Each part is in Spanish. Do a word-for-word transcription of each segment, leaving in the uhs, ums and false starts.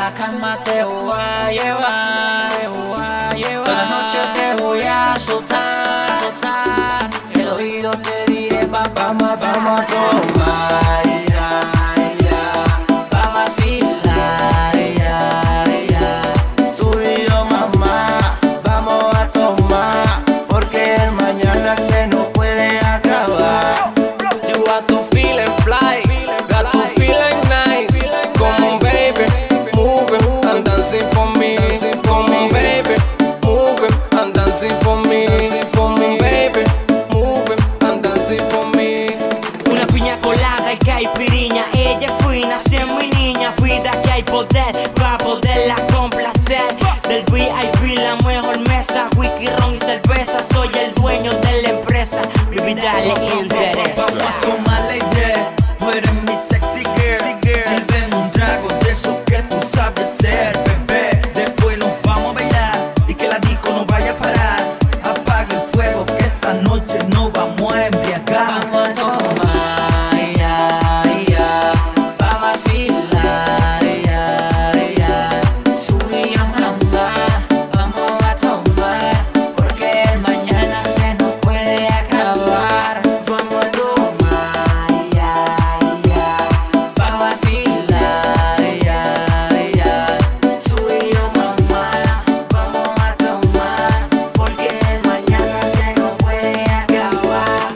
la cama te voy a llevar, te voy a llevar. Toda la noche te voy a azotar, azotar. El oído te diré, pa, vamos, vamos a tomar, ya, ya, pa' vacilar, ya, ya. Tú y yo, mamá, vamos a tomar, porque el mañana se nos puede acabar. You got to feeling fly, got to feeling nice. Come on, baby, move it and dancing for me. Come on, baby, move it and dancing for me. Come on, baby, move it and dancing for me. Una piña colada y caipiriña, ella es fina, si es mi niña. Cuida que hay poder para poderla complacer. Del V I P la mejor mesa, whisky, ron y cerveza. Soy el dueño de la empresa, baby dale interés. Vamos a tomar la idea, tú eres mi sexy girl. Sírveme un trago de eso que tú sabes ser, bebé. Después nos vamos a bailar y que la disco no vaya a parar. Apaga el fuego que esta noche nos vamos a embriagar. Vamos a tomar, ya, ya, pa' vacilar, ya, ya. Tú y yo, mamá, vamos a tomar, porque el mañana se nos puede acabar. Vamos a tomar, ya, ya, pa' vacilar, ya, ya. Tú y yo, mamá, vamos a tomar, porque el mañana se nos puede acabar.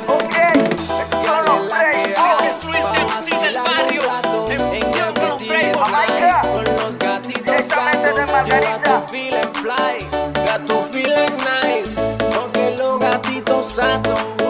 This is Luis M C del barrio, en fusión con los Playboys. Con los gatitos santos, you got to feeling fly, got to feeling nice. Porque los gatitos santos